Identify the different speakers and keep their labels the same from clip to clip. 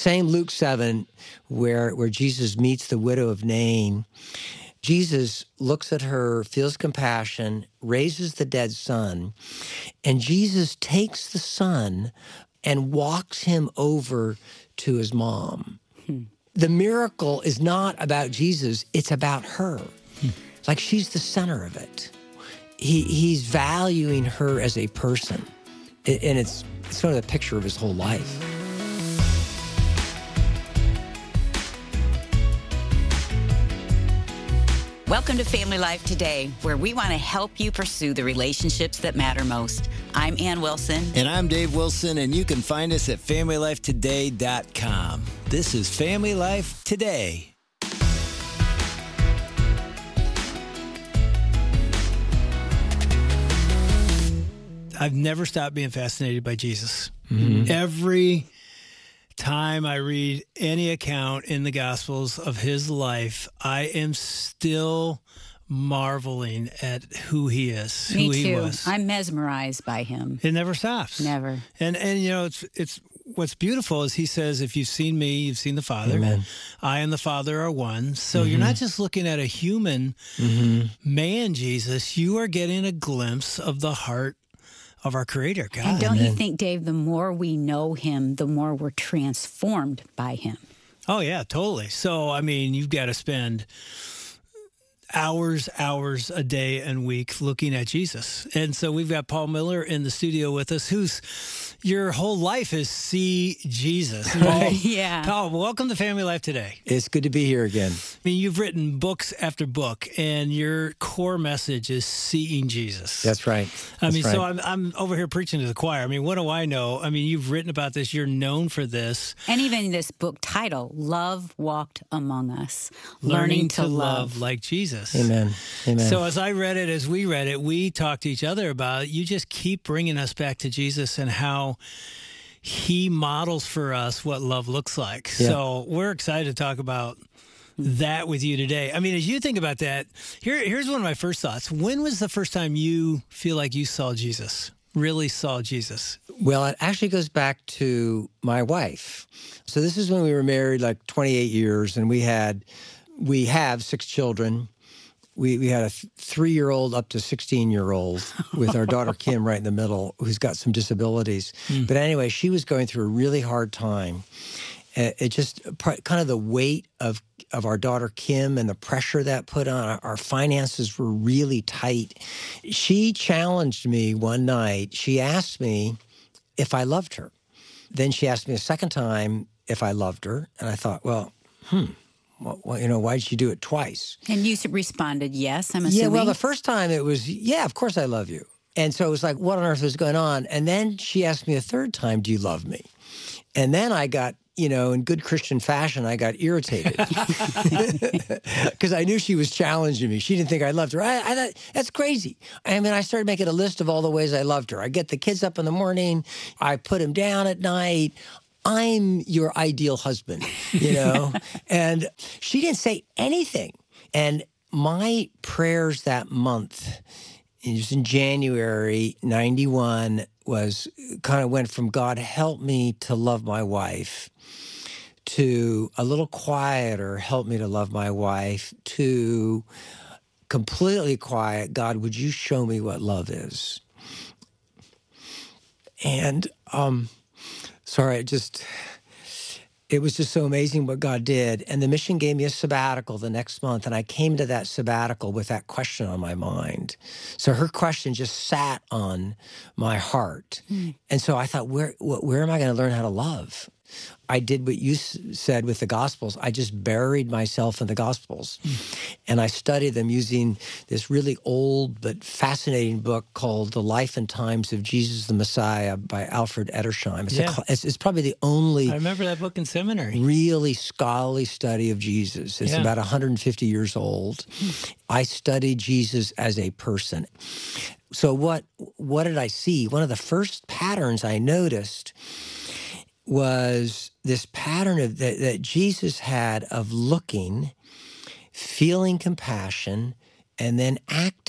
Speaker 1: same Luke 7 where Jesus meets the widow of Nain, Jesus looks at her, feels compassion, raises the dead son, and Jesus takes the son and walks him over to his mom. The miracle is not about Jesus, it's about her. Like she's the center of it. He's valuing her as a person. And it's sort of a picture of his whole life.
Speaker 2: Welcome to Family Life Today, where we want to help you pursue the relationships that matter most. I'm Ann Wilson.
Speaker 3: And I'm Dave Wilson, and you can find us at FamilyLifeToday.com. This is Family Life Today.
Speaker 4: I've never stopped being fascinated by Jesus.
Speaker 1: Mm-hmm.
Speaker 4: Every time I read any account in the Gospels of his life, I am still marveling at who he is,
Speaker 2: Me
Speaker 4: who he
Speaker 2: too.
Speaker 4: was.
Speaker 2: I'm mesmerized by him.
Speaker 4: It never stops.
Speaker 2: Never.
Speaker 4: And you know, it's what's beautiful is he says, if you've seen me, you've seen the Father.
Speaker 1: Amen.
Speaker 4: I and the Father are one. So you're not just looking at a human man, Jesus. You are getting a glimpse of the heart of our Creator, God.
Speaker 2: And don't you think, Dave, the more we know him, the more we're transformed by him?
Speaker 4: Oh, yeah, totally. So, I mean, you've got to spend hours a day and week looking at Jesus. And so we've got Paul Miller in the studio with us, who's your whole life is see Jesus. Paul,
Speaker 2: Yeah.
Speaker 4: Paul, welcome to Family Life Today.
Speaker 1: It's good to be here again.
Speaker 4: I mean, you've written books after book, and your core message is seeing Jesus.
Speaker 1: That's right.
Speaker 4: So I'm over here preaching to the choir. I mean, what do I know? I mean, you've written about this. You're known for this.
Speaker 2: And even this book title, Love Walked Among Us,
Speaker 4: Learning to love like Jesus.
Speaker 1: Amen. Amen.
Speaker 4: So as we read it, we talked to each other about it. You just keep bringing us back to Jesus and how he models for us what love looks like.
Speaker 1: Yeah.
Speaker 4: So we're excited to talk about that with you today. I mean, as you think about that, here's one of my first thoughts. When was the first time you feel like you saw Jesus, really saw Jesus?
Speaker 1: Well, it actually goes back to my wife. So this is when we were married like 28 years, and we have 6 children. We had a 3-year-old up to 16-year-old with our daughter Kim right in the middle, who's got some disabilities. But anyway, she was going through a really hard time. It just kind of the weight of our daughter Kim and the pressure that put on our finances were really tight. She challenged me one night. She asked me if I loved her. Then she asked me a second time if I loved her, and I thought, well, why did she do it twice?
Speaker 2: And you responded, yes, I'm assuming.
Speaker 1: Yeah, well, the first time it was, yeah, of course I love you. And so it was like, what on earth was going on? And then she asked me a third time, do you love me? And then I got, in good Christian fashion, I got irritated because I knew she was challenging me. She didn't think I loved her. I thought, that's crazy. I mean, I started making a list of all the ways I loved her. I get the kids up in the morning. I put them down at night. I'm your ideal husband, And she didn't say anything. And my prayers that month, it was in January 91, was kind of went from God, help me to love my wife, to a little quieter, help me to love my wife, to completely quiet, God, would you show me what love is? And, sorry, it was just so amazing what God did. And the mission gave me a sabbatical the next month, and I came to that sabbatical with that question on my mind. So her question just sat on my heart. And so I thought, where am I going to learn how to love? I did what you said with the Gospels. I just buried myself in the Gospels. And I studied them using this really old but fascinating book called The Life and Times of Jesus the Messiah by Alfred Edersheim. It's probably the only
Speaker 4: I remember that book in seminary.
Speaker 1: Really scholarly study of Jesus. It's about 150 years old. I studied Jesus as a person. So what did I see? One of the first patterns I noticed was this pattern of that Jesus had of looking, feeling compassion, and then acting.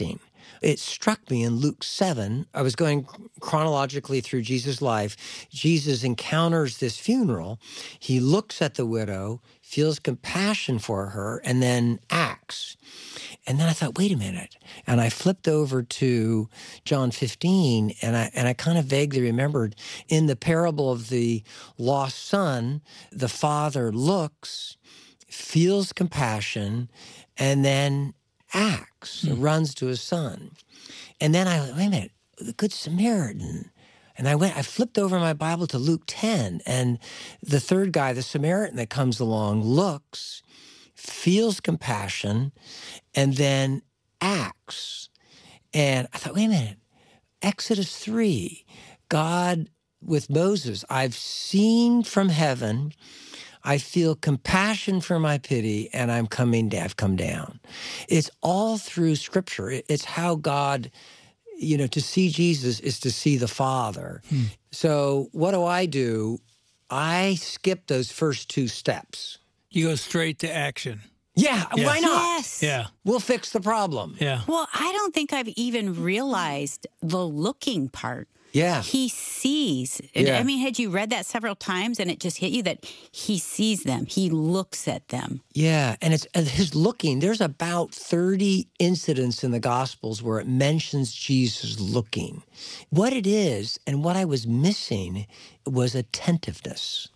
Speaker 1: it struck me in Luke 7. I was going chronologically through Jesus' life. Jesus encounters this funeral. He looks at the widow, feels compassion for her, and then acts. And then I thought, wait a minute. And I flipped over to John 15, and I kind of vaguely remembered in the parable of the lost son, the father looks, feels compassion, and then acts, runs to his son. And then I went, wait a minute, the Good Samaritan. And I flipped over my Bible to Luke 10, and the third guy, the Samaritan that comes along, looks, feels compassion, and then acts. And I thought, wait a minute, Exodus 3, God with Moses, I've seen from heaven, I feel compassion for my pity, and I've come down. It's all through Scripture. It's how God, to see Jesus is to see the Father. So what do? I skip those first two steps.
Speaker 4: You go straight to action.
Speaker 1: Yeah,
Speaker 4: Yes.
Speaker 1: why not?
Speaker 2: Yes.
Speaker 4: Yeah.
Speaker 1: We'll fix the problem.
Speaker 4: Yeah.
Speaker 2: Well, I don't think I've even realized the looking part.
Speaker 1: Yeah.
Speaker 2: He sees.
Speaker 1: Yeah.
Speaker 2: I mean, had you read that several times and it just hit you that he sees them, he looks at them?
Speaker 1: Yeah, and it's his looking. There's about 30 incidents in the Gospels where it mentions Jesus looking. What it is and what I was missing was attentiveness.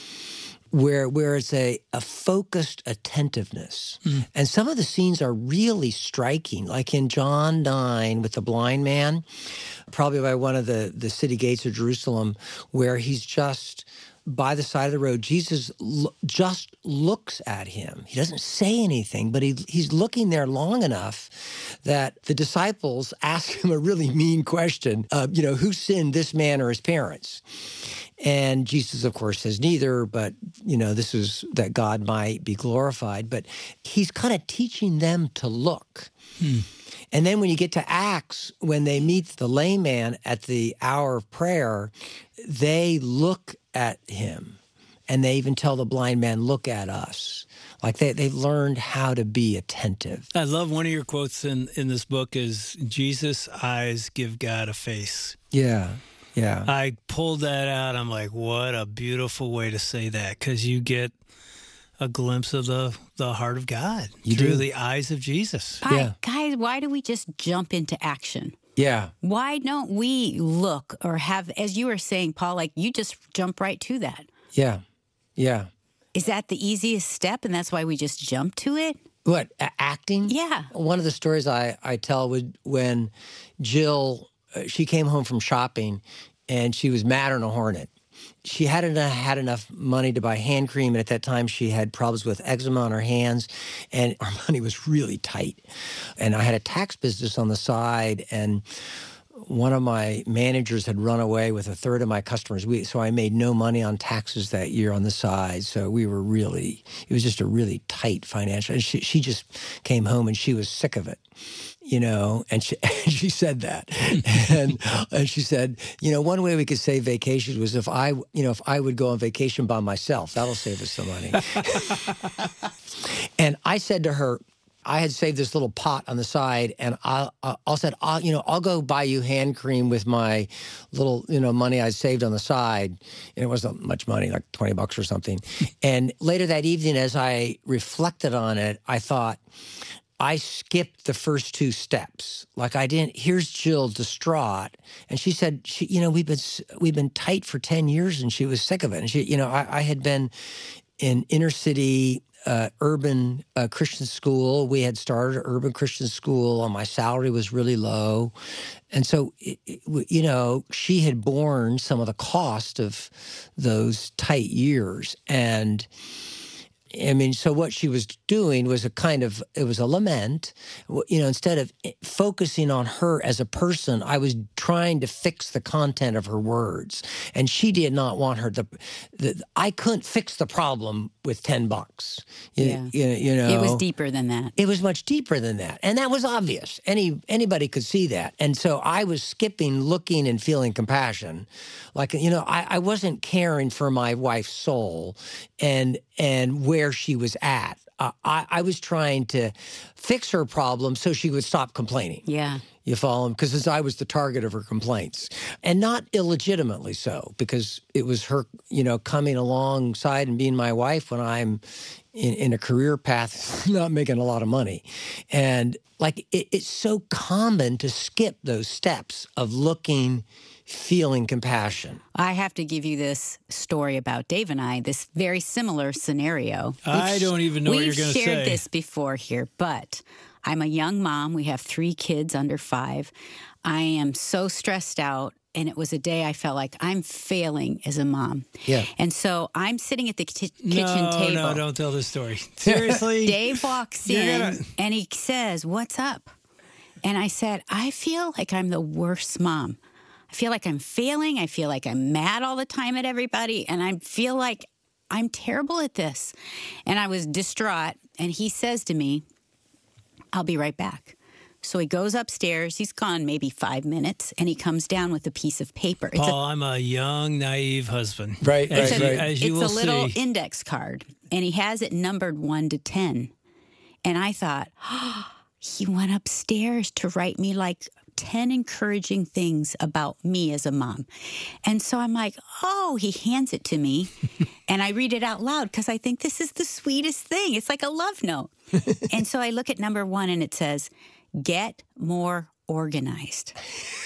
Speaker 1: Where it's a focused attentiveness. And some of the scenes are really striking, like in John 9 with the blind man, probably by one of the city gates of Jerusalem, where he's just by the side of the road. Jesus just looks at him. He doesn't say anything, but he's looking there long enough that the disciples ask him a really mean question, who sinned, this man or his parents? And Jesus, of course, says neither, but, this is that God might be glorified. But he's kind of teaching them to look. And then when you get to Acts, when they meet the lame man at the hour of prayer, they look at him. And they even tell the blind man, look at us. Like they've learned how to be attentive.
Speaker 4: I love one of your quotes in this book is, Jesus' eyes give God a face.
Speaker 1: Yeah. Yeah.
Speaker 4: I pulled that out. I'm like, what a beautiful way to say that, because you get a glimpse of the heart of God through the eyes of Jesus.
Speaker 2: Guys, why do we just jump into action?
Speaker 1: Yeah.
Speaker 2: Why don't we look or have, as you were saying, Paul, like you just jump right to that?
Speaker 1: Yeah. Yeah.
Speaker 2: Is that the easiest step and that's why we just jump to it?
Speaker 1: What, acting?
Speaker 2: Yeah.
Speaker 1: One of the stories I tell was when Jill, she came home from shopping and she was mad on a hornet. She hadn't had enough money to buy hand cream, and at that time she had problems with eczema on her hands, and our money was really tight. And I had a tax business on the side, and one of my managers had run away with a third of my customers. So I made no money on taxes that year on the side. So we were it was just a really tight financial. And she just came home and she was sick of it, and she said that. and she said, one way we could save vacations was if I would go on vacation by myself. That'll save us some money. And I said to her, I had saved this little pot on the side, and I'll go buy you hand cream with my little, money I saved on the side. And it wasn't much money, like $20 or something. And later that evening, as I reflected on it, I thought, I skipped the first two steps. Like here's Jill distraught. And she said, we've been tight for 10 years, and she was sick of it. And she, I had been in inner city, urban Christian school. We had started an urban Christian school, and my salary was really low. And so, she had borne some of the cost of those tight years. And so what she was doing was it was a lament. Instead of focusing on her as a person, I was trying to fix the content of her words. And she did not want her I couldn't fix the problem with $10.
Speaker 2: It was deeper than that.
Speaker 1: It was much deeper than that. And that was obvious. Anybody could see that. And so I was skipping looking and feeling compassion. Like, I wasn't caring for my wife's soul and where she was at. I was trying to fix her problem so she would stop complaining.
Speaker 2: Yeah.
Speaker 1: You follow him? Because I was the target of her complaints. And not illegitimately so, because it was her, coming alongside and being my wife when I'm in a career path, not making a lot of money. And it's so common to skip those steps of looking, feeling compassion.
Speaker 2: I have to give you this story about Dave and I, this very similar scenario.
Speaker 4: I don't even know what you're going to say.
Speaker 2: We've shared this before here, but I'm a young mom. We have 3 kids under 5. I am so stressed out. And it was a day I felt like I'm failing as a mom.
Speaker 1: Yeah.
Speaker 2: And so I'm sitting at the kitchen table.
Speaker 4: No, don't tell this story. Seriously?
Speaker 2: Dave walks in and he says, "What's up?" And I said, "I feel like I'm the worst mom. I feel like I'm failing. I feel like I'm mad all the time at everybody. And I feel like I'm terrible at this." And I was distraught. And he says to me, "I'll be right back." So he goes upstairs. He's gone maybe 5 minutes, and he comes down with a piece of paper.
Speaker 4: Paul, I'm a young, naive husband.
Speaker 1: Right.
Speaker 4: As you will
Speaker 2: it's a little
Speaker 4: see.
Speaker 2: index card, and he has it numbered 1 to 10. And I thought, he went upstairs to write me like 10 encouraging things about me as a mom. And so I'm like, oh, he hands it to me, and I read it out loud because I think this is the sweetest thing. It's like a love note. And so I look at number 1, and it says, "Get more organized."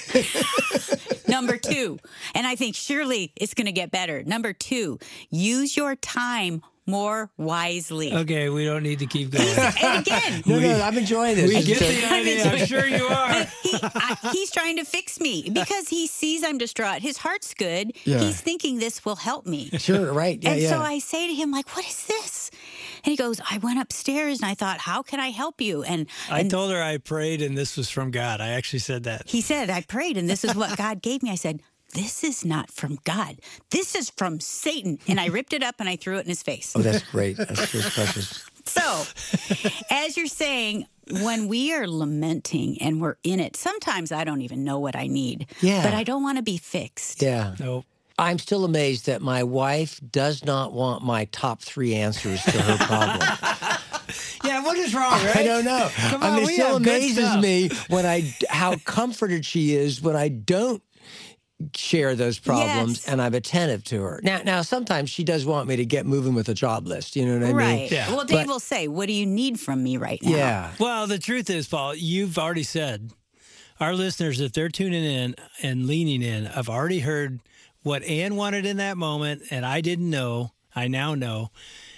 Speaker 2: Number 2, and I think surely it's going to get better. Number 2, use your time more wisely.
Speaker 4: Okay, we don't need to keep going.
Speaker 2: And again,
Speaker 1: No, I'm enjoying this.
Speaker 4: We get the idea. I'm sure you are.
Speaker 2: he's trying to fix me because he sees I'm distraught. His heart's good.
Speaker 1: Yeah.
Speaker 2: He's thinking this will help me.
Speaker 1: Sure, right. Yeah,
Speaker 2: And
Speaker 1: yeah.
Speaker 2: so I say to him, like, "What is this?" And he goes, "I went upstairs and I thought, how can I help you?" And
Speaker 4: I told her I prayed and this was from God. I actually said that.
Speaker 2: he said, "I prayed and this is what God gave me." I said, "This is not from God. This is from Satan." And I ripped it up and I threw it in his face.
Speaker 1: Oh, that's great. That's just precious.
Speaker 2: So, as you're saying, when we are lamenting and we're in it, sometimes I don't even know what I need.
Speaker 1: Yeah.
Speaker 2: But I don't want to be fixed.
Speaker 1: Yeah.
Speaker 4: Nope.
Speaker 1: I'm still amazed that my wife does not want my top 3 answers to her problem.
Speaker 4: Yeah, what is wrong, right?
Speaker 1: I don't know.
Speaker 4: Come
Speaker 1: I
Speaker 4: on,
Speaker 1: mean, it
Speaker 4: we
Speaker 1: still
Speaker 4: have good
Speaker 1: amazes
Speaker 4: stuff.
Speaker 1: me how comforted she is when I don't share those problems
Speaker 2: Yes.
Speaker 1: and I'm attentive to her. Now, sometimes she does want me to get moving with a job list. You know what I mean?
Speaker 2: Right.
Speaker 4: Yeah.
Speaker 2: Well, Dave
Speaker 1: But-
Speaker 2: will say, "What do you need from me right now?"
Speaker 1: Yeah.
Speaker 4: Well, the truth is, Paul, you've already said, our listeners, if they're tuning in and leaning in, I've already heard what Ann wanted in that moment, and I didn't know. I now know.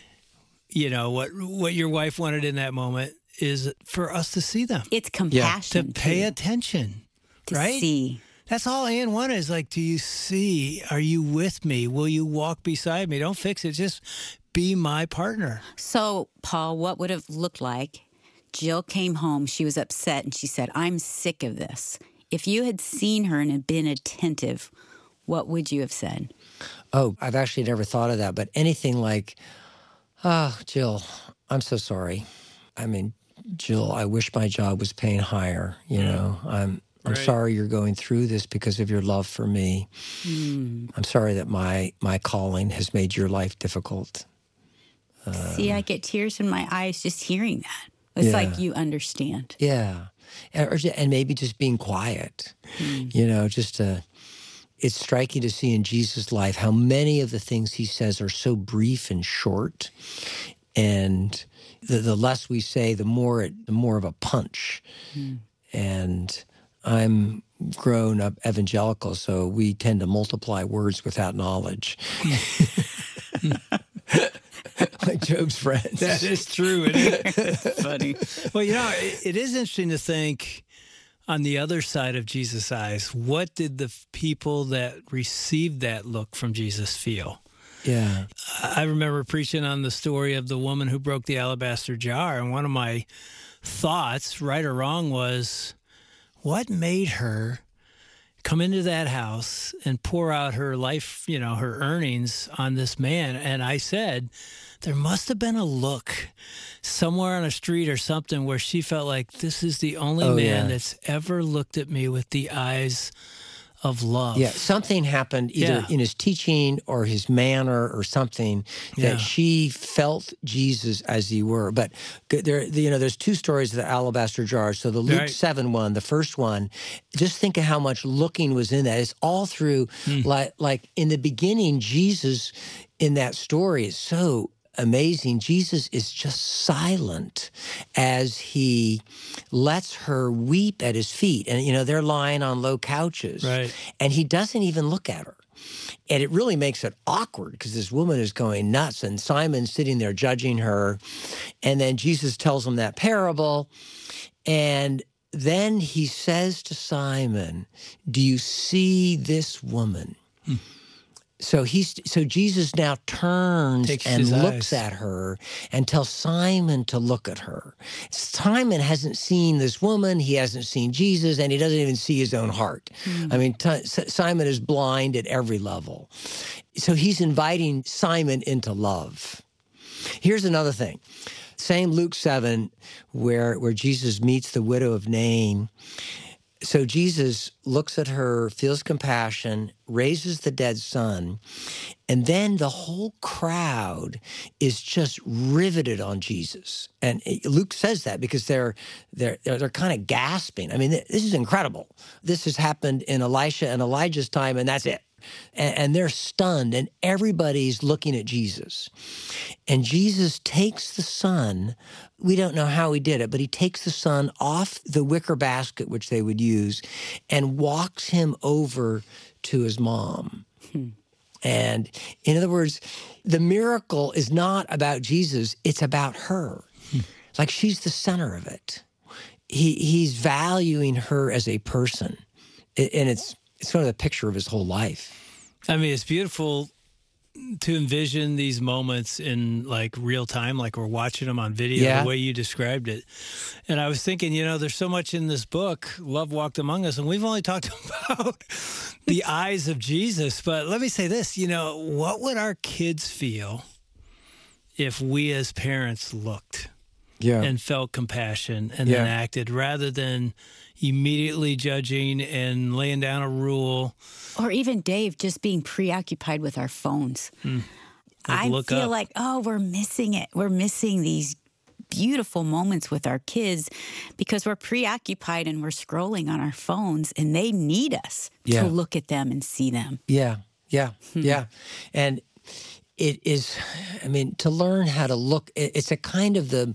Speaker 4: What your wife wanted in that moment is for us to see them,
Speaker 2: It's
Speaker 4: to
Speaker 2: compassion.
Speaker 4: pay
Speaker 2: too,
Speaker 4: attention,
Speaker 2: to
Speaker 4: right?
Speaker 2: see.
Speaker 4: That's all Ann wanted is like, do you see? Are you with me? Will you walk beside me? Don't fix it. Just be my partner.
Speaker 2: So, Paul, what would have looked like? Jill came home. She was upset, and she said, "I'm sick of this." If you had seen her and had been attentive, what would you have said?
Speaker 1: Oh, I've actually never thought of that. But anything like, "Oh, Jill, I'm so sorry. I mean, Jill, I wish my job was paying higher. I'm
Speaker 4: Right.
Speaker 1: sorry you're going through this because of your love for me. I'm sorry that my calling has made your life difficult."
Speaker 2: See, I get tears in my eyes just hearing that. It's
Speaker 1: Yeah.
Speaker 2: like you understand.
Speaker 1: Yeah. And maybe just being quiet, it's striking to see in Jesus' life how many of the things he says are so brief and short. And the less we say, the more of a punch. And I'm grown up evangelical, so we tend to multiply words without knowledge. Like Job's friends.
Speaker 4: That is true. It is.
Speaker 2: Funny.
Speaker 4: Well, it is interesting to think on the other side of Jesus' eyes, what did the people that received that look from Jesus feel?
Speaker 1: Yeah.
Speaker 4: I remember preaching on the story of the woman who broke the alabaster jar, and one of my thoughts, right or wrong, was what made her come into that house and pour out her life, her earnings on this man? And I said, there must have been a look somewhere on a street or something where she felt like this is the only man
Speaker 1: yeah.
Speaker 4: that's ever looked at me with the eyes of love.
Speaker 1: Yeah, something happened either in his teaching or his manner or something that she felt Jesus as he were. But there's two stories of the alabaster jar. So the Luke 7 one, the first one, just think of how much looking was in that. It's all through, like in the beginning, Jesus in that story is so amazing. Jesus is just silent as he lets her weep at his feet. And, they're lying on low couches.
Speaker 4: Right.
Speaker 1: And he doesn't even look at her. And it really makes it awkward because this woman is going nuts and Simon's sitting there judging her. And then Jesus tells him that parable. And then he says to Simon, "Do you see this woman?" So Jesus now turns and looks at her and tells Simon to look at her. Simon hasn't seen this woman, he hasn't seen Jesus, and he doesn't even see his own heart. I mean, Simon is blind at every level. So he's inviting Simon into love. Here's another thing. Same Luke 7, where Jesus meets the widow of Nain. So Jesus looks at her, feels compassion, raises the dead son, and then the whole crowd is just riveted on Jesus. And Luke says that because they're kind of gasping. I mean, this is incredible. This has happened in Elisha and Elijah's time, and that's it. And they're stunned, and everybody's looking at Jesus. And Jesus takes the son. We don't know how he did it, but he takes the son off the wicker basket, which they would use, and walks him over to his mom. And in other words, the miracle is not about Jesus, it's about her. Like she's the center of it. He's valuing her as a person. And it's sort of a picture of his whole life.
Speaker 4: I mean, it's beautiful to envision these moments in like real time, like we're watching them on video, the way you described it. And I was thinking, there's so much in this book, Love Walked Among Us, and we've only talked about the eyes of Jesus. But let me say this, what would our kids feel if we as parents looked and felt compassion and then acted rather than immediately judging and laying down a rule?
Speaker 2: Or even Dave, just being preoccupied with our phones. I feel like, we're missing it. We're missing these beautiful moments with our kids because we're preoccupied and we're scrolling on our phones, and they need us to look at them and see them.
Speaker 1: Yeah. And it is, to learn how to look, it's a kind of the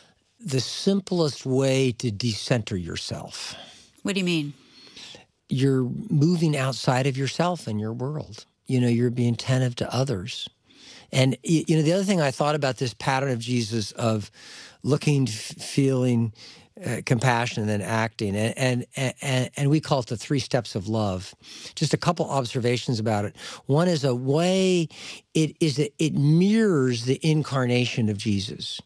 Speaker 1: simplest way to decenter yourself.
Speaker 2: What do you mean?
Speaker 1: You're moving outside of yourself and your world. You're being attentive to others. And, the other thing I thought about this pattern of Jesus of looking, feeling compassion, and then acting, and we call it the 3 steps of love. Just a couple observations about it. One is a way it mirrors the incarnation of Jesus.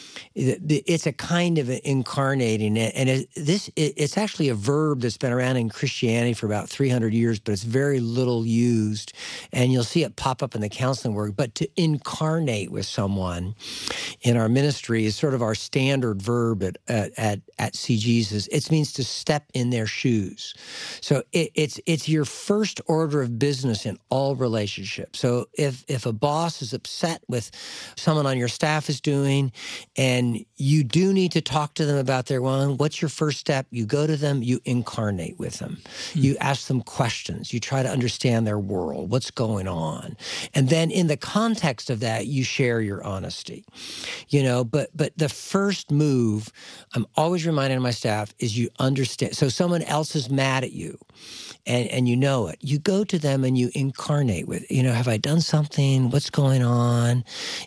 Speaker 1: It's a kind of incarnating, and it's actually a verb that's been around in Christianity for about 300 years, but it's very little used, and you'll see it pop up in the counseling work. But to incarnate with someone in our ministry is sort of our standard verb at See Jesus. It means to step in their shoes. So it's your first order of business in all relationships. So if a boss is upset with someone on your staff is doing, and you do need to talk to them about their one, what's your first step? You go to them, you incarnate with them. You ask them questions. You try to understand their world, what's going on. And then in the context of that, you share your honesty. But the first move, I'm always reminding my staff, is you understand. So someone else is mad at you and you know it. You go to them and you incarnate with, have I done something? What's going on?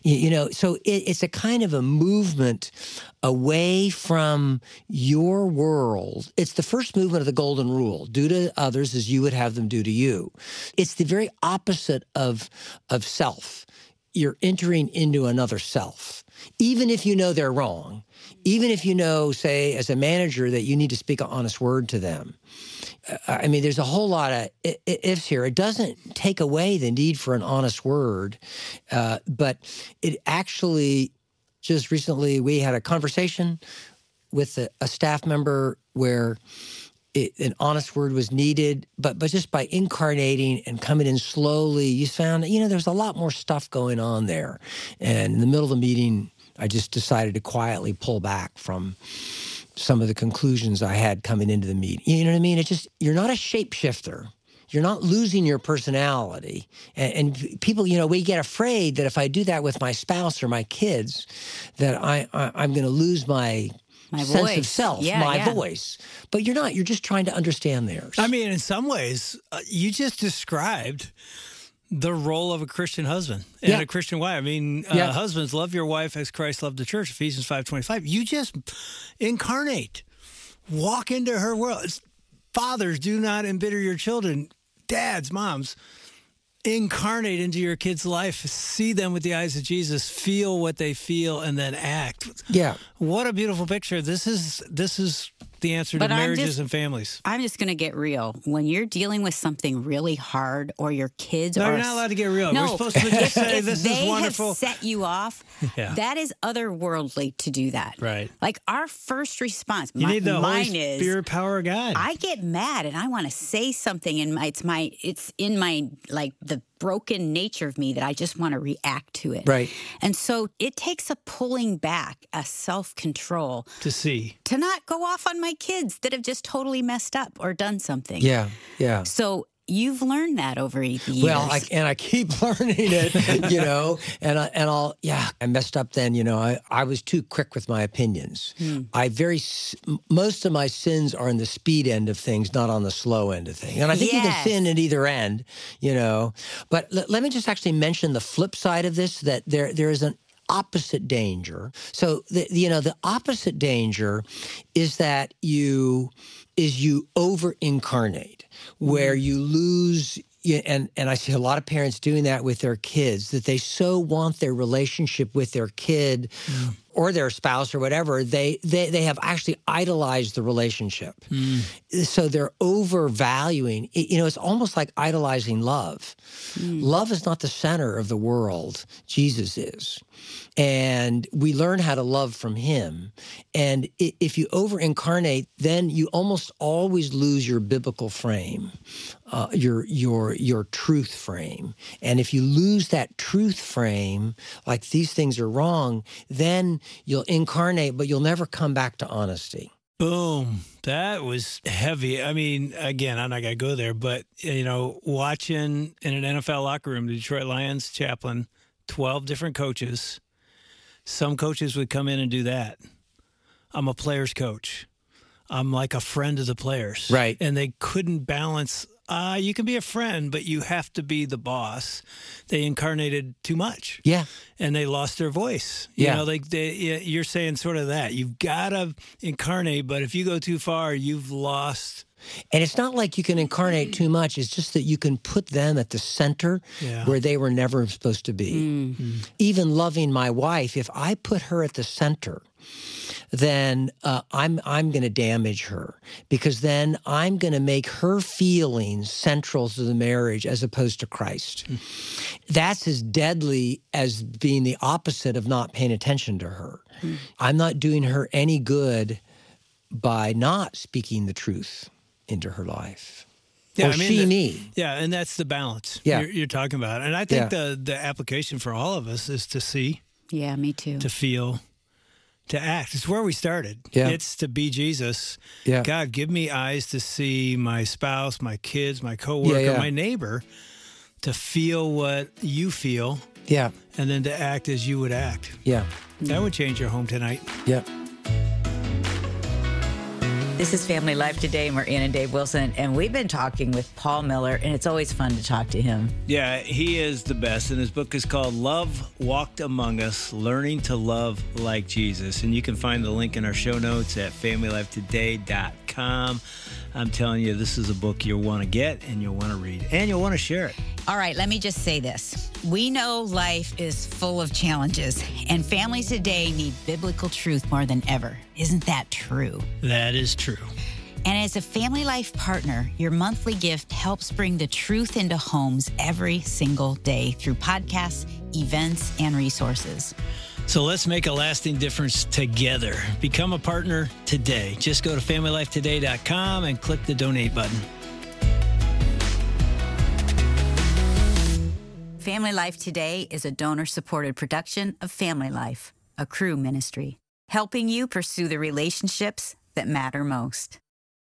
Speaker 1: So it's a kind of a movement away from your world. It's the first movement of the golden rule. Do to others as you would have them do to you. It's the very opposite of self. You're entering into another self. Even if you know they're wrong, even if you know, say, as a manager, that you need to speak an honest word to them. There's a whole lot of ifs here. It doesn't take away the need for an honest word, but it actually, just recently we had a conversation with a staff member where an honest word was needed, but just by incarnating and coming in slowly, you found, there's a lot more stuff going on there. And in the middle of the meeting, I just decided to quietly pull back from some of the conclusions I had coming into the meeting. You know what I mean? It's just, you're not a shapeshifter. You're not losing your personality. And people, we get afraid that if I do that with my spouse or my kids, that I'm going to lose my sense
Speaker 2: voice.
Speaker 1: of self, voice. But you're not. You're just trying to understand theirs.
Speaker 4: I mean, in some ways, you just described the role of a Christian husband and a Christian wife. I mean, husbands, love your wife as Christ loved the church, Ephesians 5:25. You just incarnate. Walk into her world. Fathers, do not embitter your children. Dads, moms, incarnate into your kids' life. See them with the eyes of Jesus. Feel what they feel, and then act.
Speaker 1: Yeah.
Speaker 4: What a beautiful picture. This is the answer to marriages and families.
Speaker 2: I'm just going to get real. When you're dealing with something really hard, or your kids
Speaker 4: No,
Speaker 2: are...
Speaker 4: you're not allowed to get real.
Speaker 2: No,
Speaker 4: We're supposed to just say,
Speaker 2: if
Speaker 4: this
Speaker 2: they
Speaker 4: is wonderful.
Speaker 2: have set you off, that is otherworldly to do that.
Speaker 4: Right.
Speaker 2: Like our first response,
Speaker 4: You need the
Speaker 2: mine
Speaker 4: Holy
Speaker 2: is...
Speaker 4: Spirit power of God.
Speaker 2: I get mad and I want to say something, and it's in my, like, the broken nature of me that I just want to react to it.
Speaker 1: Right.
Speaker 2: And so it takes a pulling back, a self-control
Speaker 4: to see.
Speaker 2: to not go off on my kids that have just totally messed up or done something.
Speaker 1: Yeah. Yeah.
Speaker 2: So you've learned that over the years.
Speaker 1: Well, I keep learning it, I messed up then, I was too quick with my opinions. Most of my sins are in the speed end of things, not on the slow end of things. And I think you can sin at either end, But let me just actually mention the flip side of this, that there is an opposite danger. So the opposite danger is that you over incarnate, where you lose. And I see a lot of parents doing that with their kids, that they so want their relationship with their kid or their spouse or whatever, they have actually idolized the relationship. So they're overvaluing. It's almost like idolizing love. Love is not the center of the world. Jesus is. And we learn how to love from him. And if you over-incarnate, then you almost always lose your biblical frame, your truth frame. And if you lose that truth frame, like these things are wrong, then you'll incarnate, but you'll never come back to honesty.
Speaker 4: Boom. That was heavy. I mean, again, I'm not going to go there, but, watching in an NFL locker room, the Detroit Lions chaplain, 12 different coaches. Some coaches would come in and do that. I'm a player's coach. I'm like a friend of the players.
Speaker 1: Right.
Speaker 4: And they couldn't balance. You can be a friend, but you have to be the boss. They incarnated too much.
Speaker 1: Yeah.
Speaker 4: And they lost their voice. You're saying sort of that. You've got to incarnate, but if you go too far, you've lost.
Speaker 1: And it's not like you can incarnate too much. It's just that you can put them at the center where they were never supposed to be. Even loving my wife, if I put her at the center, then I'm going to damage her, because then I'm going to make her feelings central to the marriage as opposed to Christ. That's as deadly as being the opposite of not paying attention to her. I'm not doing her any good by not speaking the truth into her life. Or me.
Speaker 4: Yeah, and that's the balance you're talking about. And I think the application for all of us is to see.
Speaker 2: Yeah, me too.
Speaker 4: To feel. To act. It's where we started.
Speaker 1: Yeah.
Speaker 4: It's to be Jesus.
Speaker 1: Yeah.
Speaker 4: God, give me eyes to see my spouse, my kids, my coworker, my neighbor, to feel what you feel.
Speaker 1: Yeah.
Speaker 4: And then to act as you would act.
Speaker 1: Yeah.
Speaker 4: That would change your home tonight.
Speaker 1: Yeah.
Speaker 5: This is Family Life Today, and we're Ann and Dave Wilson, and we've been talking with Paul Miller, and it's always fun to talk to him.
Speaker 3: Yeah, he is the best, and his book is called Love Walked Among Us, Learning to Love Like Jesus, and you can find the link in our show notes at FamilyLifeToday.com. I'm telling you, this is a book you'll want to get, and you'll want to read, and you'll want to share it.
Speaker 2: All right, let me just say this. We know life is full of challenges, and families today need biblical truth more than ever. Isn't that true?
Speaker 4: That is true.
Speaker 2: And as a Family Life partner, your monthly gift helps bring the truth into homes every single day through podcasts, events, and resources.
Speaker 4: So let's make a lasting difference together. Become a partner today. Just go to familylifetoday.com and click the donate button.
Speaker 2: Family Life Today is a donor-supported production of Family Life, a Cru ministry, helping you pursue the relationships that matter most.